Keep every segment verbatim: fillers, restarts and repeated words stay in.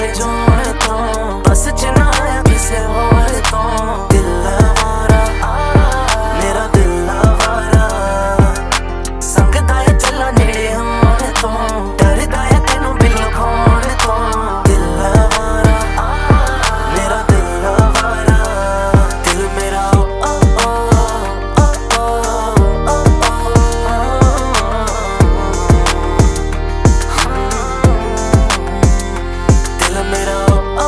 समझो तो बस चना किसे होर तो दिल आवारा मेरा दिल आवारा संगदा है चला नेड़े होने तो डरदा है तेनू बिल खोने तो दिल आवारा मेरा दिल आवारा दिल मेरा ओ ओ ओ ओ दिल मेरा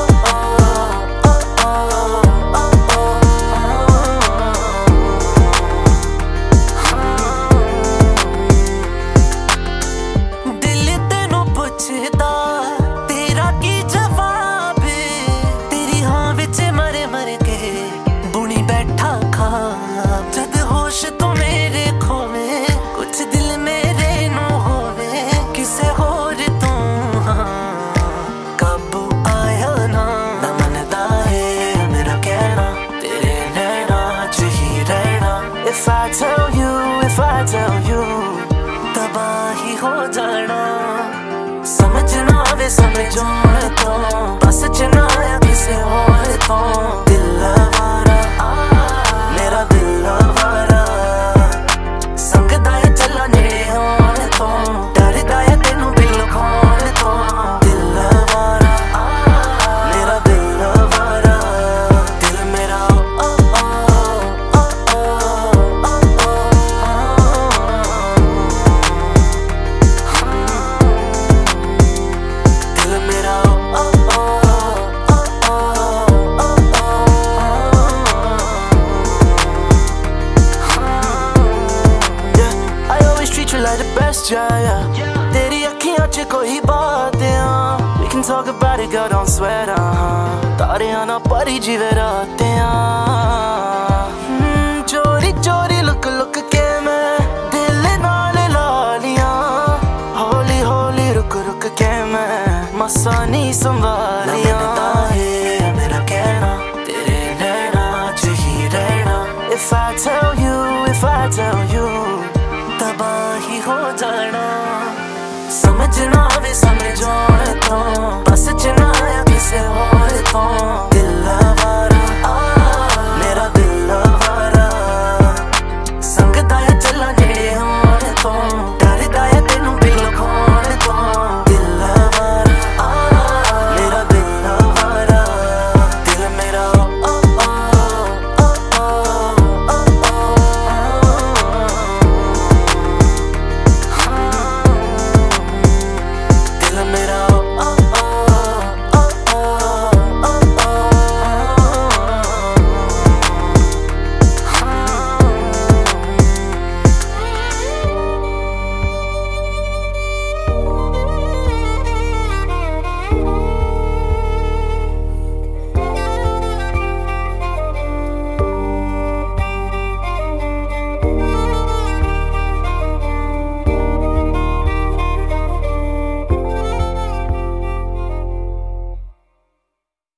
तेरा की जवाब तेरी हाँ विच मरे मर के बुनी बैठा खा जद होश तो मेरे खोवे कुछ दिल मेरे नो होवे किसे होर तू हाँ काबू आया ना ना मनदा है मेरा कहना तेरे नैना च ही रहना If I tell you, if I tell you तबाही हो जाना समझ ना आवे समझो तो बस चना किसे होर तो दिल आवारा मेरा दिल आवारा संगदा है चला नेड़े होने तो डरदा है तेनू बिल खोने तो दिल आवारा मेरा दिल आवारा दिल मेरा ओ ओ ओ ओ ओ दिल मेरा like the best, yeah, yeah. तेरी अखियां च कोई बात है We can talk about it, girl, don't sweat, uh तारियां ना परी जीवे रातें चोरी चोरी लुक लुक के मैं दिल नाल ला लिया हौली हौली रुक रुक के मैं मसा नहीं संभालिया